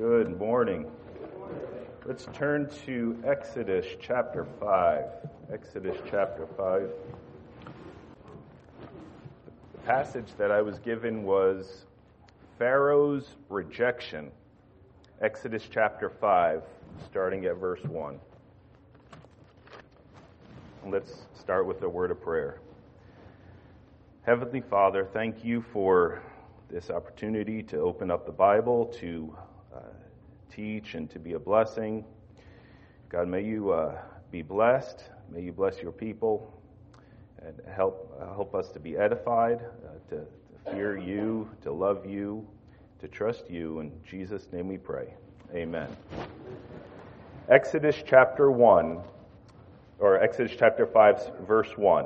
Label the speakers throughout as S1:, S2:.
S1: Good morning. Let's turn to Exodus chapter 5. Exodus chapter 5. The passage that I was given was Pharaoh's rejection. Exodus chapter 5, starting at verse 1. Let's start with a word of prayer. Heavenly Father, thank you for this opportunity to open up the Bible, to teach and to be a blessing. God, may you be blessed. May you bless your people and help us to be edified, to fear you, to love you, to trust you. In Jesus' name we pray. Amen. Exodus chapter 1, or Exodus chapter 5, verse 1.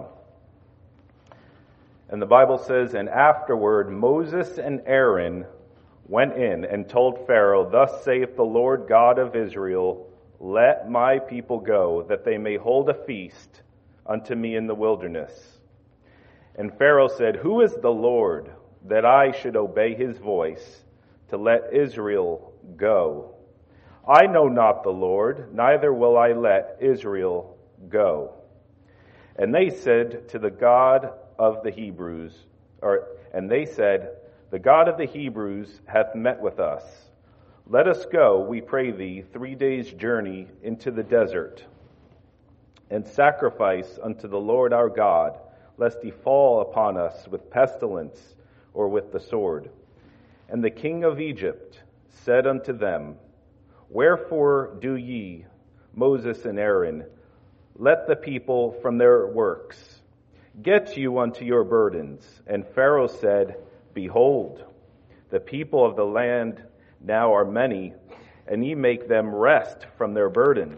S1: And the Bible says, "And afterward Moses and Aaron went in and told Pharaoh, Thus saith the Lord God of Israel, Let my people go, that they may hold a feast unto me in the wilderness. And Pharaoh said, Who is the Lord, that I should obey his voice, to let Israel go? I know not the Lord, neither will I let Israel go. And they said to the God of the Hebrews, The God of the Hebrews hath met with us. Let us go, we pray thee, 3 days' journey into the desert, and sacrifice unto the Lord our God, lest he fall upon us with pestilence or with the sword. And the king of Egypt said unto them, Wherefore do ye, Moses and Aaron, let the people from their works? Get you unto your burdens. And Pharaoh said, Behold, the people of the land now are many, and ye make them rest from their burdens.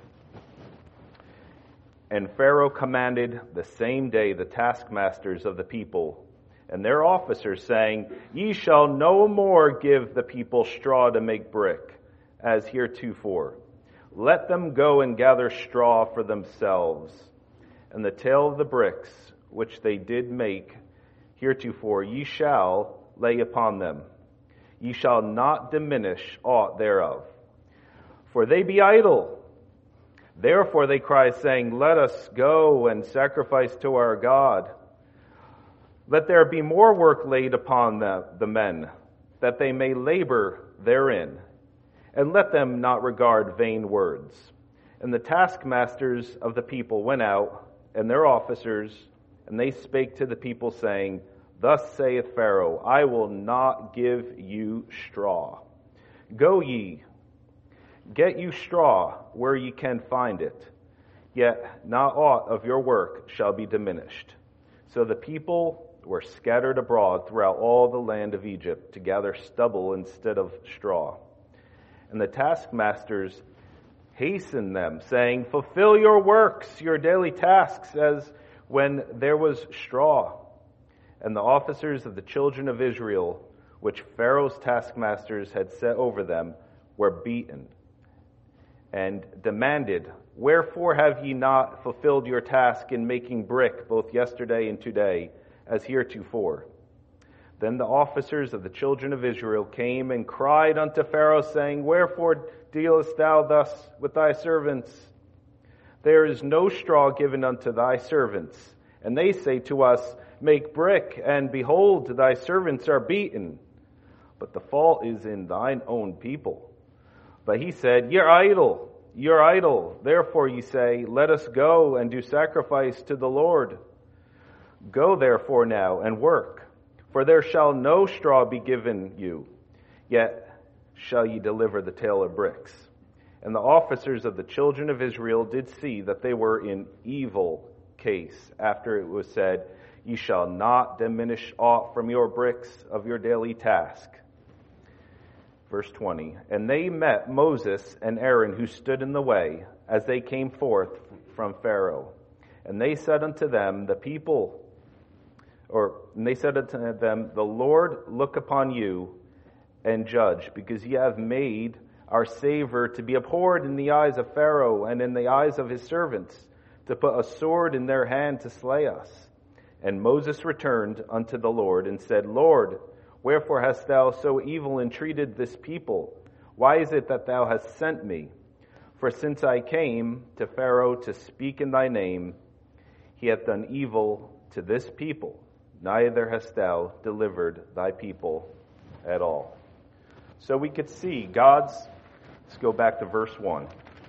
S1: And Pharaoh commanded the same day the taskmasters of the people and their officers, saying, Ye shall no more give the people straw to make brick, as heretofore. Let them go and gather straw for themselves. And the tale of the bricks, which they did make heretofore, ye shall lay upon them. Ye shall not diminish aught thereof. For they be idle. Therefore they cry, saying, Let us go and sacrifice to our God. Let there be more work laid upon the men, that they may labor therein. And let them not regard vain words. And the taskmasters of the people went out, and their officers, and they spake to the people, saying, Thus saith Pharaoh, I will not give you straw. Go ye, get you straw where ye can find it, yet not aught of your work shall be diminished. So the people were scattered abroad throughout all the land of Egypt to gather stubble instead of straw. And the taskmasters hastened them, saying, Fulfill your works, your daily tasks, as when there was straw. And the officers of the children of Israel, which Pharaoh's taskmasters had set over them, were beaten, and demanded, Wherefore have ye not fulfilled your task in making brick, both yesterday and today, as heretofore? Then the officers of the children of Israel came and cried unto Pharaoh, saying, Wherefore dealest thou thus with thy servants? There is no straw given unto thy servants. And they say to us, Make brick, and behold, thy servants are beaten. But the fault is in thine own people. But he said, You're idle. Therefore ye say, Let us go and do sacrifice to the Lord. Go therefore now and work, for there shall no straw be given you, yet shall ye deliver the tale of bricks. And the officers of the children of Israel did see that they were in evil case, after it was said, Ye shall not diminish aught from your bricks of your daily task. Verse 20, And they met Moses and Aaron, who stood in the way, as they came forth from Pharaoh. And they said unto them, The Lord look upon you and judge, because ye have made our savor to be abhorred in the eyes of Pharaoh and in the eyes of his servants, to put a sword in their hand to slay us. And Moses returned unto the Lord and said, Lord, wherefore hast thou so evil entreated this people? Why is it that thou hast sent me? For since I came to Pharaoh to speak in thy name, he hath done evil to this people, neither hast thou delivered thy people at all. So we could see let's go back to verse 1.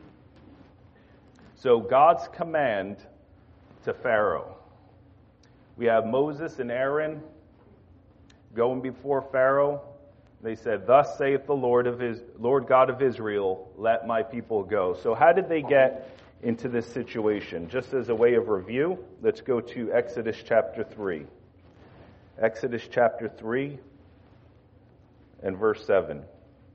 S1: So God's command to Pharaoh. We have Moses and Aaron going before Pharaoh. They said, "Thus saith the Lord God of Israel, let my people go." So how did they get into this situation? Just as a way of review, let's go to Exodus chapter 3. Exodus chapter 3 and verse 7.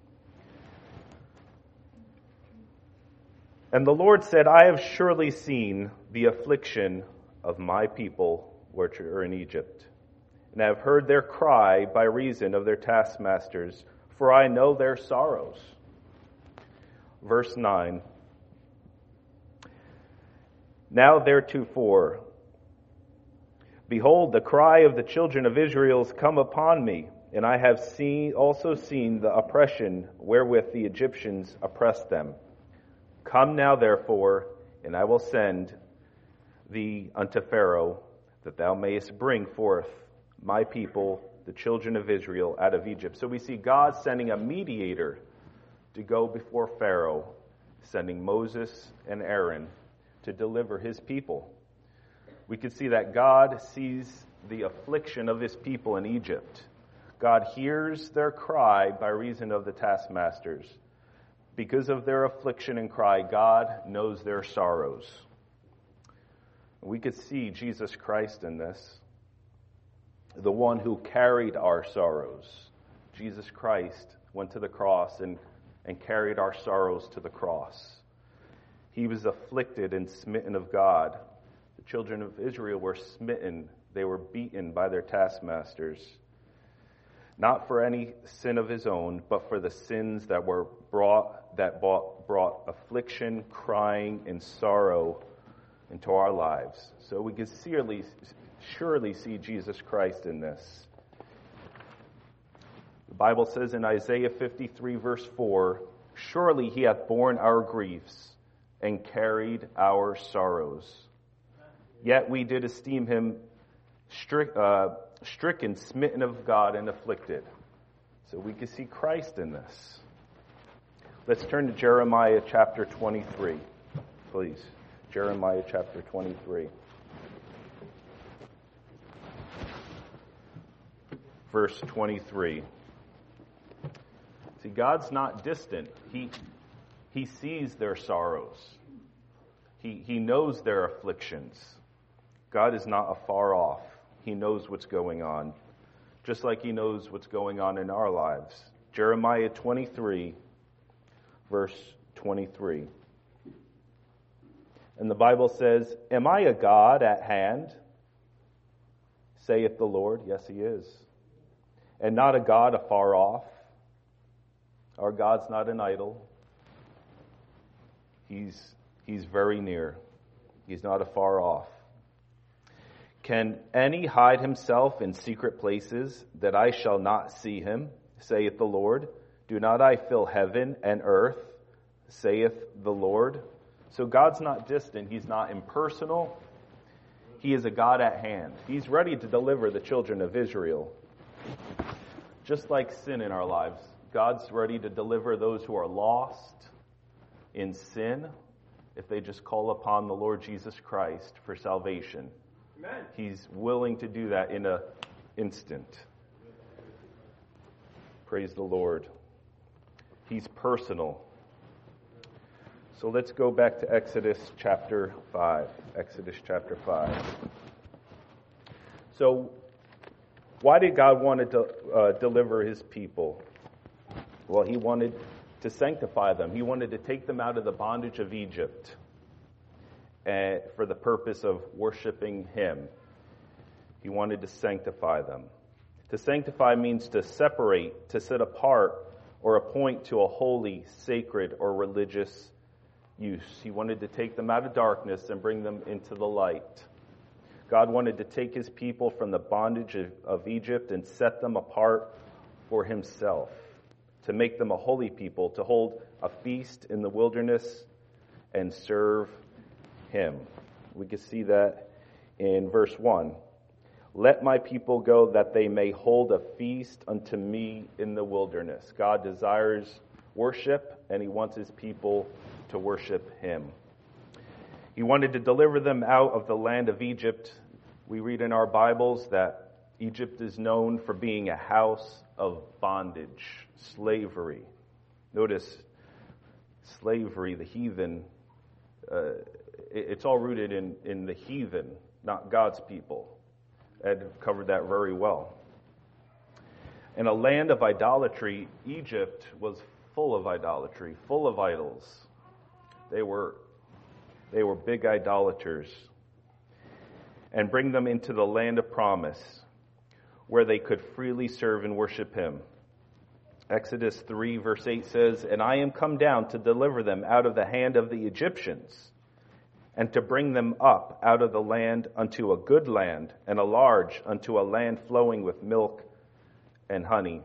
S1: And the Lord said, "I have surely seen the affliction of my people which are in Egypt, and I have heard their cry by reason of their taskmasters, for I know their sorrows." Verse 9. Now theretofore, behold, the cry of the children of Israel is come upon me, and I have also seen the oppression wherewith the Egyptians oppressed them. Come now, therefore, and I will send thee unto Pharaoh, that thou mayest bring forth my people, the children of Israel, out of Egypt. So we see God sending a mediator to go before Pharaoh, sending Moses and Aaron to deliver his people. We could see that God sees the affliction of his people in Egypt. God hears their cry by reason of the taskmasters. Because of their affliction and cry, God knows their sorrows. We could see Jesus Christ in this, the one who carried our sorrows. Jesus Christ went to the cross and carried our sorrows to the cross. He was afflicted and smitten of God. The children of Israel were smitten. They were beaten by their taskmasters. Not for any sin of his own, but for the sins that brought affliction, crying, and sorrow into our lives. So we can surely see Jesus Christ in this. The Bible says in Isaiah 53 verse 4, "Surely he hath borne our griefs and carried our sorrows. Yet we did esteem him stricken, smitten of God, and afflicted." So we can see Christ in this. Let's turn to Jeremiah chapter 23, please. Jeremiah chapter 23. Verse 23. See, God's not distant. He sees their sorrows. He knows their afflictions. God is not afar off. He knows what's going on, just like he knows what's going on in our lives. Jeremiah 23, verse 23. And the Bible says, "Am I a God at hand, saith the Lord?" Yes, he is. "And not a God afar off." Our God's not an idol. He's very near. He's not afar off. "Can any hide himself in secret places, that I shall not see him, saith the Lord? Do not I fill heaven and earth, saith the Lord?" So God's not distant. He's not impersonal. He is a God at hand. He's ready to deliver the children of Israel. Just like sin in our lives, God's ready to deliver those who are lost in sin if they just call upon the Lord Jesus Christ for salvation. Amen. He's willing to do that in an instant. Praise the Lord. He's personal. So let's go back to Exodus chapter 5. Exodus chapter 5. So why did God want to deliver his people? Well, he wanted to sanctify them. He wanted to take them out of the bondage of Egypt for the purpose of worshiping him. He wanted to sanctify them. To sanctify means to separate, to set apart, or appoint to a holy, sacred, or religious use. He wanted to take them out of darkness and bring them into the light. God wanted to take his people from the bondage of Egypt and set them apart for himself, to make them a holy people, to hold a feast in the wilderness and serve him. We can see that in verse 1. Let my people go that they may hold a feast unto me in the wilderness. God desires worship, and he wants his people to worship him. He wanted to deliver them out of the land of Egypt. We read in our Bibles that Egypt is known for being a house of bondage, slavery. Notice, slavery, the heathen, it's all rooted in the heathen, not God's people. Ed covered that very well. In a land of idolatry, Egypt was full of idolatry, full of idols. They were big idolaters. And bring them into the land of promise, where they could freely serve and worship him. Exodus 3 verse 8 says, And I am come down to deliver them out of the hand of the Egyptians, and to bring them up out of the land unto a good land, and a large, unto a land flowing with milk and honey.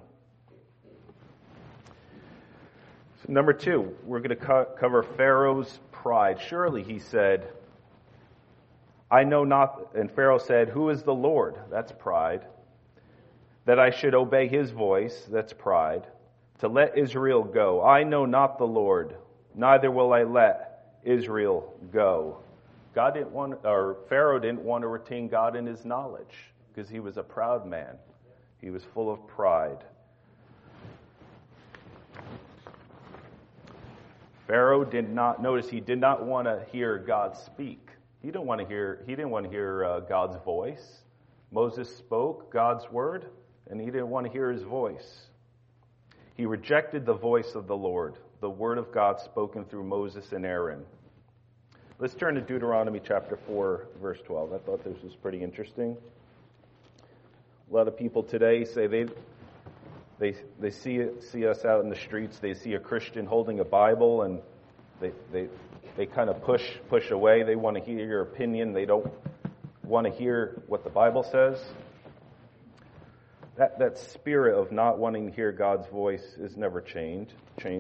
S1: So number 2, we're going to cover Pharaoh's pride. Surely, he said, I know not, and Pharaoh said, Who is the Lord? That's pride. That I should obey his voice, that's pride. To let Israel go. I know not the Lord, neither will I let Israel go. Pharaoh didn't want to retain God in his knowledge because he was a proud man. He was full of pride. Pharaoh did not want to hear God speak. He didn't want to hear God's voice. Moses spoke God's word, and he didn't want to hear his voice. He rejected the voice of the Lord, the word of God spoken through Moses and Aaron. Let's turn to Deuteronomy chapter 4, verse 12. I thought this was pretty interesting. A lot of people today say they see us out in the streets. They see a Christian holding a Bible, and they kind of push away. They want to hear your opinion. They don't want to hear what the Bible says. That spirit of not wanting to hear God's voice is never changed.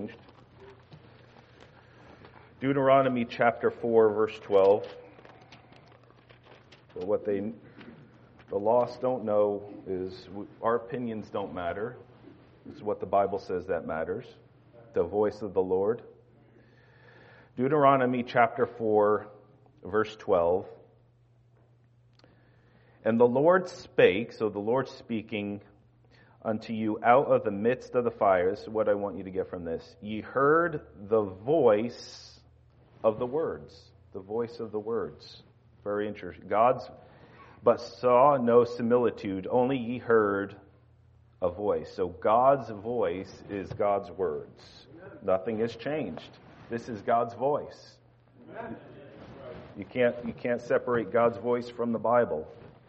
S1: Deuteronomy chapter 4, verse 12. So what the lost don't know is our opinions don't matter. It's what the Bible says that matters. The voice of the Lord. Deuteronomy chapter 4, verse 12. And the Lord spake, so the Lord speaking unto you out of the midst of the fires. What I want you to get from this. Ye heard the voice of the words. The voice of the words. Very interesting. But saw no similitude, only ye heard a voice. So God's voice is God's words. Nothing has changed. This is God's voice. You can't separate God's voice from the Bible.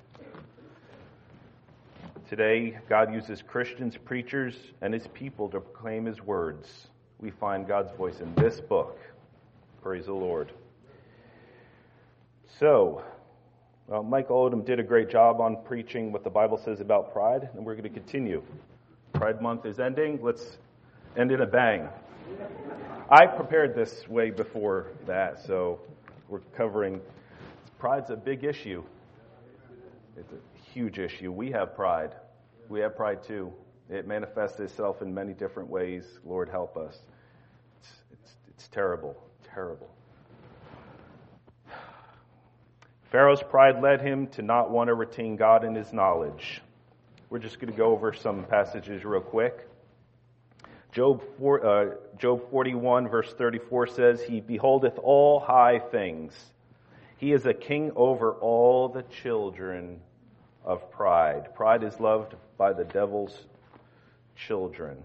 S1: Today, God uses Christians, preachers, and his people to proclaim his words. We find God's voice in this book. Praise the Lord. So, Michael Odom did a great job on preaching what the Bible says about pride, and we're going to continue. Pride Month is ending. Let's end in a bang. I prepared this way before that, so we're covering. Pride's a big issue. It's a huge issue. We have pride. We have pride too. It manifests itself in many different ways. Lord, help us. It's terrible. Terrible. Pharaoh's pride led him to not want to retain God in his knowledge. We're just going to go over some passages real quick. Job 41, verse 34 says, He beholdeth all high things. He is a king over all the children of pride. Pride is loved by the devil's children.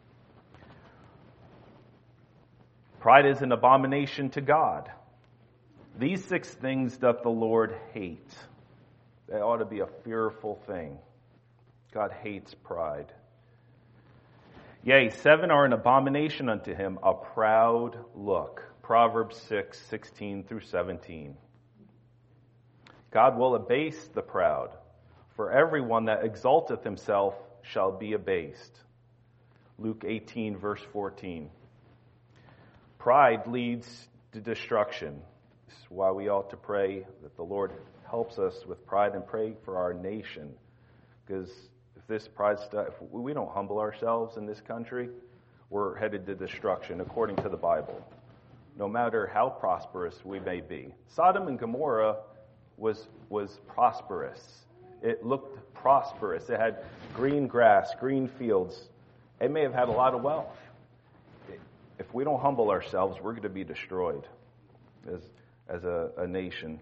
S1: Pride is an abomination to God. These 6 things doth the Lord hate. That ought to be a fearful thing. God hates pride. Yea, 7 are an abomination unto him, a proud look. Proverbs 6, 16 through 17. God will abase the proud, for everyone that exalteth himself shall be abased. Luke 18, verse 14. Pride leads to destruction. This is why we ought to pray that the Lord helps us with pride and pray for our nation. Because if this pride stuff, if we don't humble ourselves in this country, we're headed to destruction according to the Bible. No matter how prosperous we may be. Sodom and Gomorrah was prosperous. It looked prosperous. It had green grass, green fields. It may have had a lot of wealth. If we don't humble ourselves, we're going to be destroyed as a nation.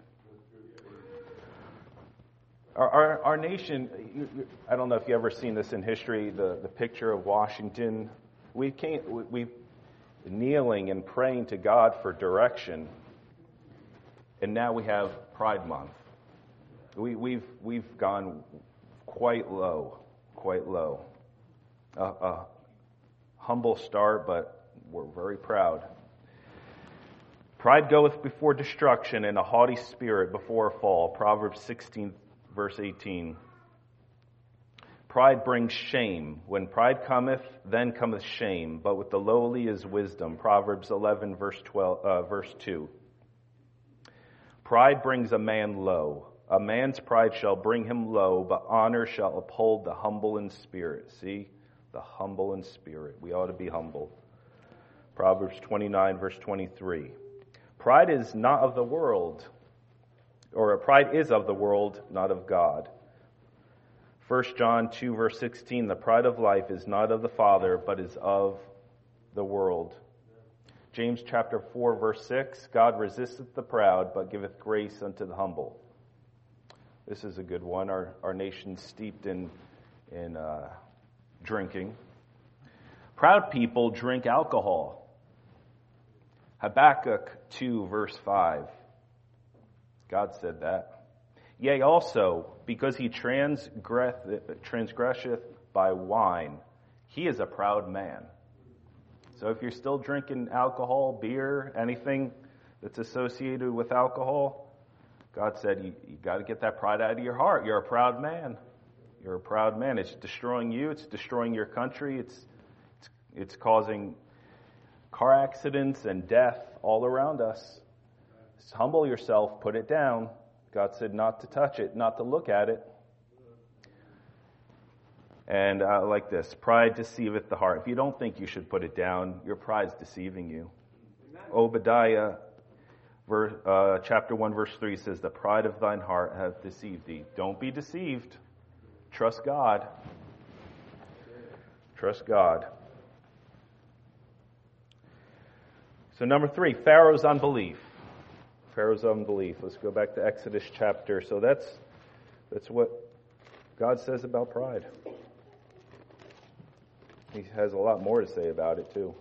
S1: Our nation, I don't know if you've ever seen this in history, the picture of Washington. We kneeling and praying to God for direction, and now we have Pride Month. We've gone quite low. A humble start, but we're very proud. Pride goeth before destruction, and a haughty spirit before a fall. Proverbs 16, verse 18. Pride brings shame. When pride cometh, then cometh shame. But with the lowly is wisdom. Proverbs 11, verse 2. Pride brings a man low. A man's pride shall bring him low, but honor shall uphold the humble in spirit. See? The humble in spirit. We ought to be humble. Proverbs 29, verse 23. Pride is not of the world, or pride is of the world, not of God. 1 John 2, verse 16, the pride of life is not of the Father, but is of the world. James chapter 4, verse 6, God resisteth the proud, but giveth grace unto the humble. This is a good one. Our nation's steeped in drinking. Proud people drink alcohol. Habakkuk 2, verse 5. God said that. Yea, also, because he transgresseth by wine, he is a proud man. So if you're still drinking alcohol, beer, anything that's associated with alcohol, God said you got to get that pride out of your heart. You're a proud man. You're a proud man. It's destroying you. It's destroying your country. It's causing car accidents and death all around us. Just humble yourself. Put it down. God said not to touch it, not to look at it. And like this, pride deceiveth the heart. If you don't think you should put it down, your pride's deceiving you. Obadiah chapter 1, verse 3 says, the pride of thine heart hath deceived thee. Don't be deceived. Trust God. Trust God. So number 3, Pharaoh's unbelief. Pharaoh's unbelief. Let's go back to Exodus chapter. So that's what God says about pride. He has a lot more to say about it too.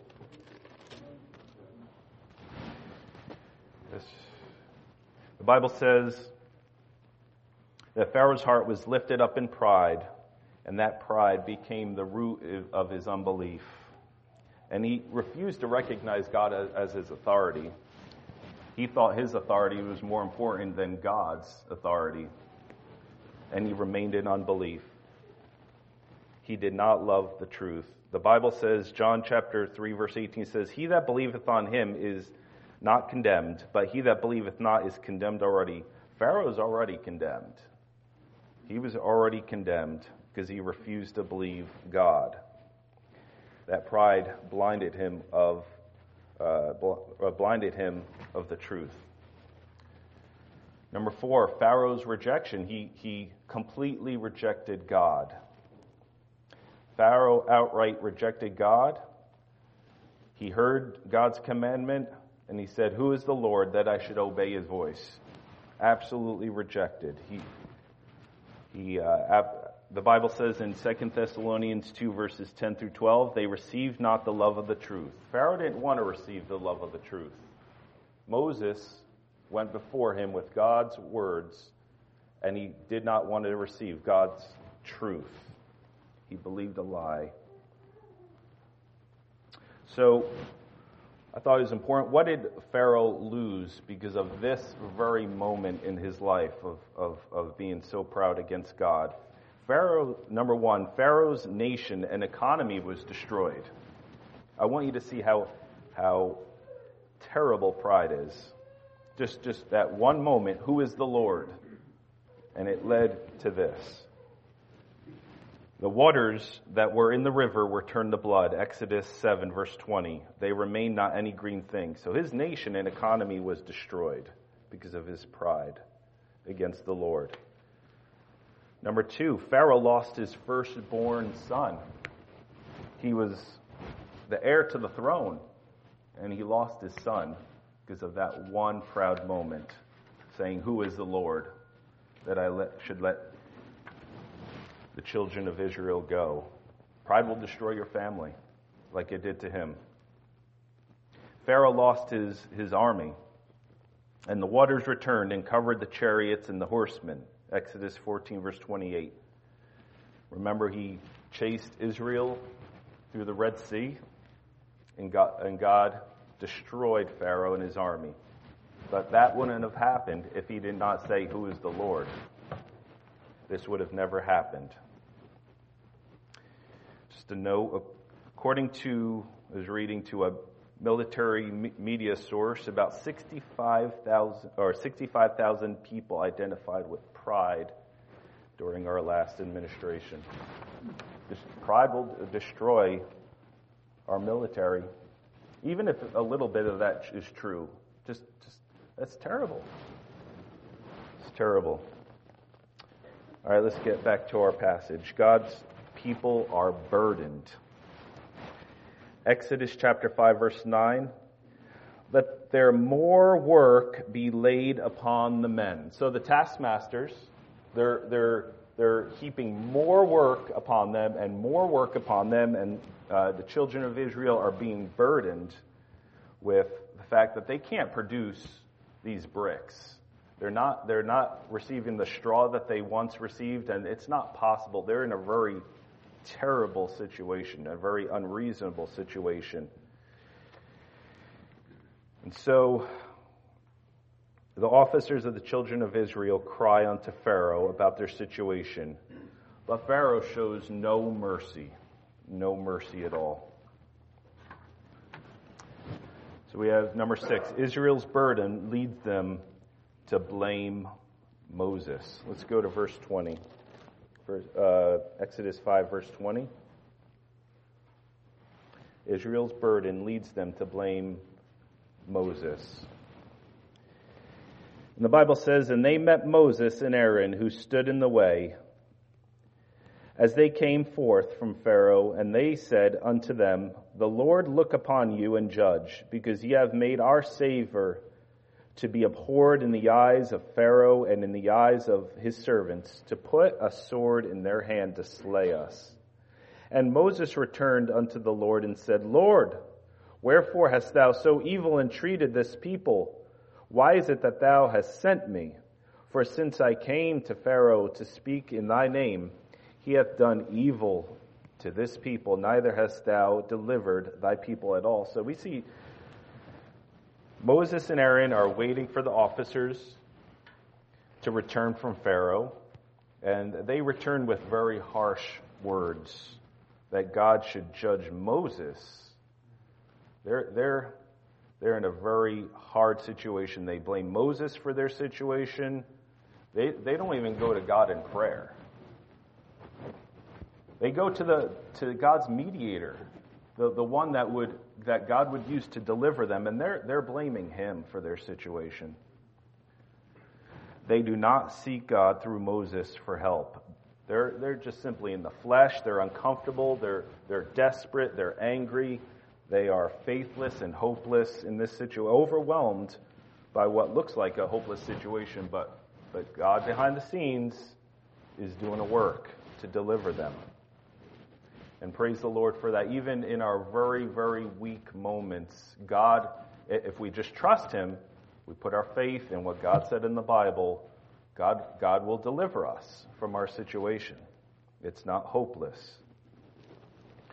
S1: The Bible says that Pharaoh's heart was lifted up in pride, and that pride became the root of his unbelief. And he refused to recognize God as his authority. He thought his authority was more important than God's authority, and he remained in unbelief. He did not love the truth. The Bible says, John chapter 3, verse 18 says, he that believeth on him is not condemned, but he that believeth not is condemned already. Pharaoh is already condemned. He was already condemned because he refused to believe God. That pride blinded him of the truth. Number 4, Pharaoh's rejection. He completely rejected God. Pharaoh outright rejected God. He heard God's commandment, and he said, who is the Lord that I should obey his voice? Absolutely rejected. The Bible says in 2 Thessalonians 2, verses 10 through 12, they received not the love of the truth. Pharaoh didn't want to receive the love of the truth. Moses went before him with God's words, and he did not want to receive God's truth. He believed a lie. So, I thought it was important. What did Pharaoh lose because of this very moment in his life of being so proud against God? Number one, Pharaoh's nation and economy was destroyed. I want you to see how terrible pride is. Just that one moment, who is the Lord? And it led to this. The waters that were in the river were turned to blood. Exodus 7, verse 20. They remained not any green thing. So his nation and economy was destroyed because of his pride against the Lord. Number two, Pharaoh lost his firstborn son. He was the heir to the throne, and he lost his son because of that one proud moment, saying, "Who is the Lord that I should let the children of Israel go?" Pride will destroy your family, like it did to him. Pharaoh lost his army, and the waters returned and covered the chariots and the horsemen. Exodus 14, verse 28. Remember, he chased Israel through the Red Sea, and God destroyed Pharaoh and his army. But that wouldn't have happened if he did not say, "Who is the Lord?" This would have never happened. Just a note, according to, I was reading to a military media source, about 65,000 people identified with pride during our last administration. Pride will destroy our military, even if a little bit of that is true. Just that's terrible. It's terrible. All right, let's get back to our passage. God's people are burdened. Exodus chapter 5, verse 9. Let there more work be laid upon the men. So the taskmasters, they're heaping more work upon them and more work upon them, and the children of Israel are being burdened with the fact that they can't produce these bricks. They're not receiving the straw that they once received, and it's not possible. They're in a very terrible situation, a very unreasonable situation. And so the officers of the children of Israel cry unto Pharaoh about their situation, but Pharaoh shows no mercy at all. So we have number 6, Israel's burden leads them to blame Moses. Let's go to verse 20. Exodus 5, verse 20. Israel's burden leads them to blame Moses. And the Bible says, "And they met Moses and Aaron, who stood in the way, as they came forth from Pharaoh, and they said unto them, The Lord look upon you and judge, because ye have made our savor to be abhorred in the eyes of Pharaoh and in the eyes of his servants, to put a sword in their hand to slay us. And Moses returned unto the Lord and said, Lord, wherefore hast thou so evil entreated this people? Why is it that thou hast sent me? For since I came to Pharaoh to speak in thy name, he hath done evil to this people, neither hast thou delivered thy people at all." So we see Moses and Aaron are waiting for the officers to return from Pharaoh, and they return with very harsh words that God should judge Moses. They're in a very hard situation. They blame Moses for their situation. They don't even go to God in prayer. They go to God's mediator, the one that God would use to deliver them, and they're blaming him for their situation. They do not seek God through Moses for help. They're just simply in the flesh. They're uncomfortable. They're desperate. They're angry. They are faithless and hopeless in this situation, overwhelmed by what looks like a hopeless situation, but God behind the scenes is doing a work to deliver them. And praise the Lord for that. Even in our very, very weak moments, God, if we just trust him, we put our faith in what God said in the Bible, God will deliver us from our situation. It's not hopeless.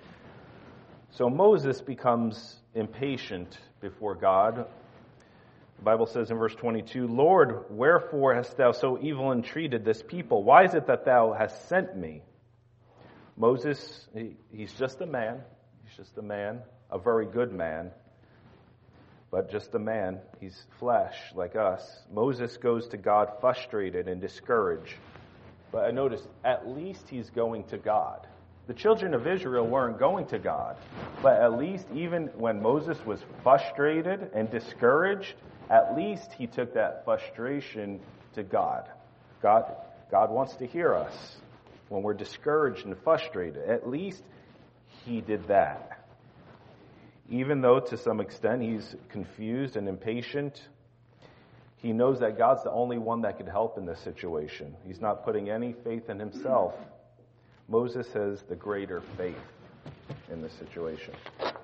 S1: So Moses becomes impatient before God. The Bible says in verse 22, Lord, wherefore hast thou so evil entreated this people? Why is it that thou hast sent me? Moses, he's just a man. He's just a man, a very good man, but just a man. He's flesh like us. Moses goes to God frustrated and discouraged. But I noticed, at least he's going to God. The children of Israel weren't going to God. But at least even when Moses was frustrated and discouraged, at least he took that frustration to God. God wants to hear us when we're discouraged and frustrated. At least he did that. Even though to some extent he's confused and impatient, he knows that God's the only one that could help in this situation. He's not putting any faith in himself. Moses has the greater faith in this situation.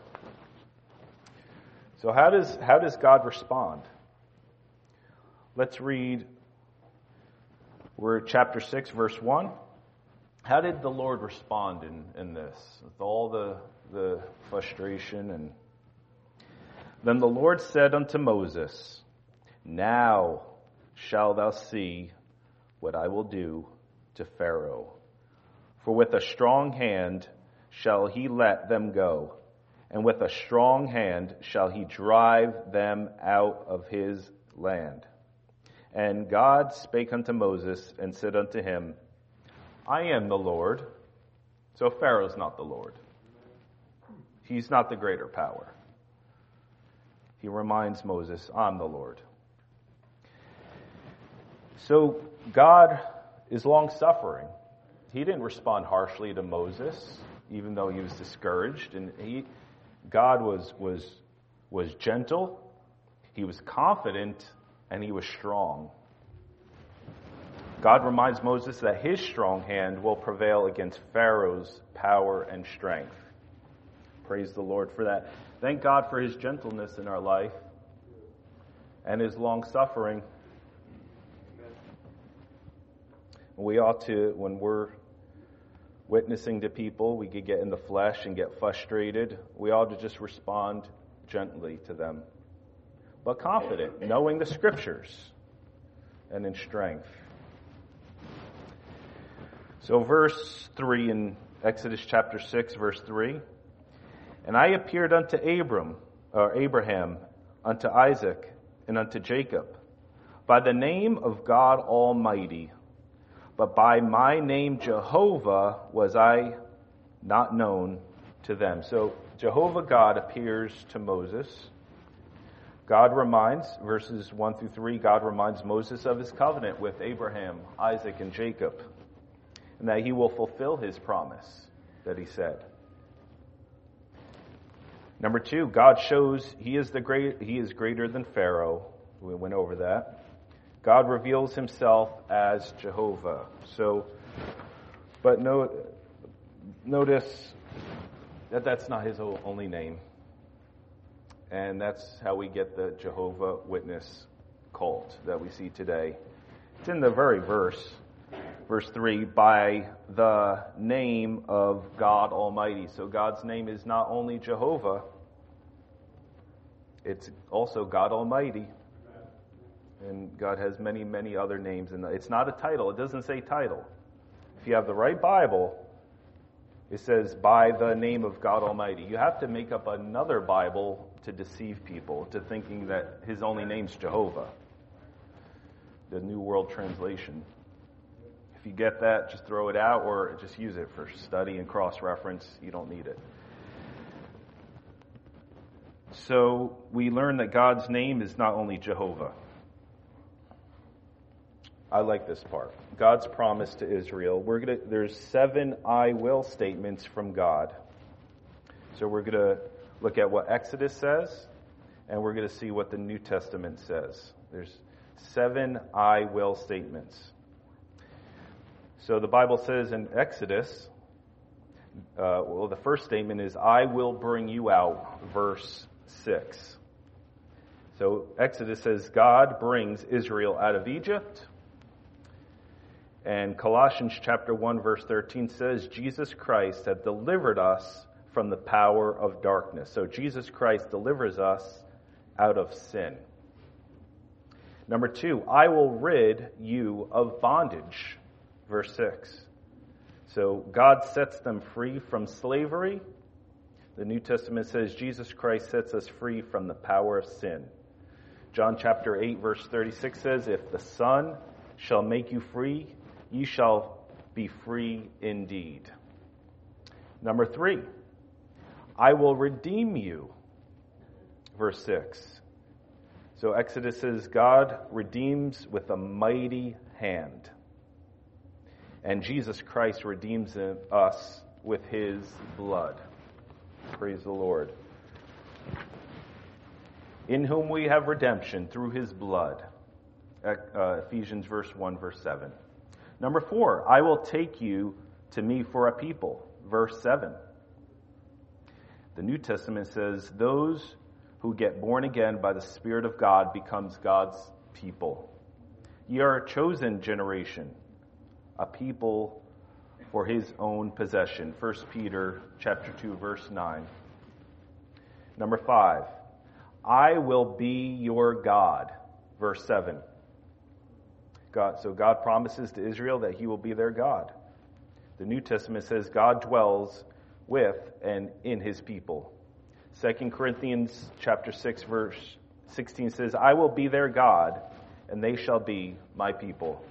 S1: So how does God respond? Let's read. We're at chapter 6, verse 1. How did the Lord respond in this? With all the frustration. And then the Lord said unto Moses, Now shalt thou see what I will do to Pharaoh. For with a strong hand shall he let them go, and with a strong hand shall he drive them out of his land. And God spake unto Moses, and said unto him, I am the Lord. So Pharaoh's not the Lord. He's not the greater power. He reminds Moses, I'm the Lord. So God is long-suffering. He didn't respond harshly to Moses, even though he was discouraged. And God was gentle, he was confident, and he was strong. God reminds Moses that his strong hand will prevail against Pharaoh's power and strength. Praise the Lord for that. Thank God for his gentleness in our life and his long-suffering. We ought to, when we're witnessing to people, we could get in the flesh and get frustrated. We ought to just respond gently to them, but confident, knowing the Scriptures and in strength. So verse 3 in Exodus chapter 6, verse 3, And I appeared unto Abraham, unto Isaac, and unto Jacob, by the name of God Almighty, but by my name Jehovah was I not known to them. So Jehovah God appears to Moses. God reminds, verses 1 through 3, God reminds Moses of his covenant with Abraham, Isaac, and Jacob, and that he will fulfill his promise that he said. Number 2, God shows he is greater than Pharaoh. We went over that. God reveals himself as Jehovah. So, but notice that that's not his only name. And that's how we get the Jehovah Witness cult that we see today. It's in the very verse 3, by the name of God Almighty. So God's name is not only Jehovah, it's also God Almighty. And God has many, many other names. And it's not a title. It doesn't say title. If you have the right Bible, it says, by the name of God Almighty. You have to make up another Bible to deceive people, to thinking that his only name's Jehovah. The New World Translation. If you get that, just throw it out or just use it for study and cross-reference. You don't need it. So we learn that God's name is not only Jehovah. I like this part. God's promise to Israel. There's 7 I will statements from God. So we're going to look at what Exodus says, and we're going to see what the New Testament says. There's 7 I will statements. So the Bible says in Exodus, the first statement is, I will bring you out, verse 6. So Exodus says, God brings Israel out of Egypt. And Colossians chapter 1, verse 13 says, Jesus Christ hath delivered us from the power of darkness. So Jesus Christ delivers us out of sin. Number 2, I will rid you of bondage. Verse 6. So God sets them free from slavery. The New Testament says Jesus Christ sets us free from the power of sin. John chapter 8, verse 36 says, if the Son shall make you free, ye shall be free indeed. Number 3, I will redeem you. Verse 6. So Exodus says, God redeems with a mighty hand. And Jesus Christ redeems us with his blood. Praise the Lord. In whom we have redemption through his blood. Ephesians verse 1, verse 7. Number 4, I will take you to me for a people. Verse 7. The New Testament says, those who get born again by the Spirit of God becomes God's people. Ye are a chosen generation, a people for his own possession. 1 Peter chapter 2, verse 9. Number 5, I will be your God. Verse 7. So God promises to Israel that he will be their God. The New Testament says God dwells with and in his people. 2 Corinthians chapter 6, verse 16 says, I will be their God, and they shall be my people.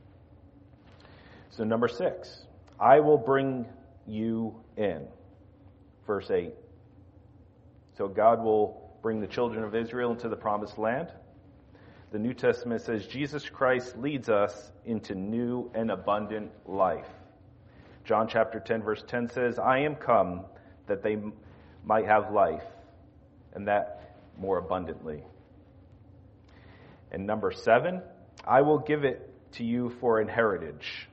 S1: So number 6, I will bring you in. Verse 8. So God will bring the children of Israel into the promised land. The New Testament says Jesus Christ leads us into new and abundant life. John chapter 10, verse 10 says, I am come that they might have life, and that more abundantly. And number 7, I will give it to you for an heritage.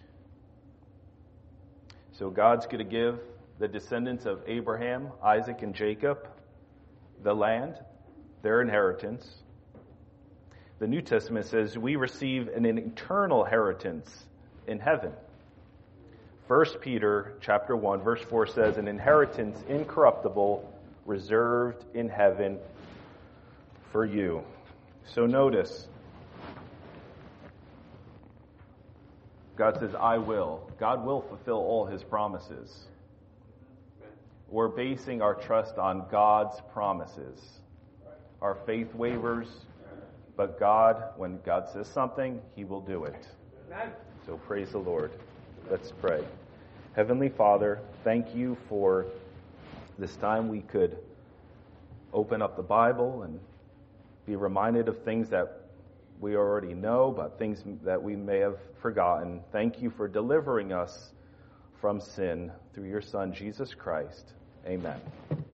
S1: So God's going to give the descendants of Abraham, Isaac, and Jacob the land, their inheritance. The New Testament says we receive an eternal inheritance in heaven. 1 Peter chapter 1, verse 4 says, an inheritance incorruptible, reserved in heaven for you. So notice, God says, I will. God will fulfill all his promises. We're basing our trust on God's promises. Our faith wavers, but God, when God says something, he will do it. So praise the Lord. Let's pray. Heavenly Father, thank you for this time we could open up the Bible and be reminded of things that we already know, but things that we may have forgotten. Thank you for delivering us from sin through your Son, Jesus Christ. Amen.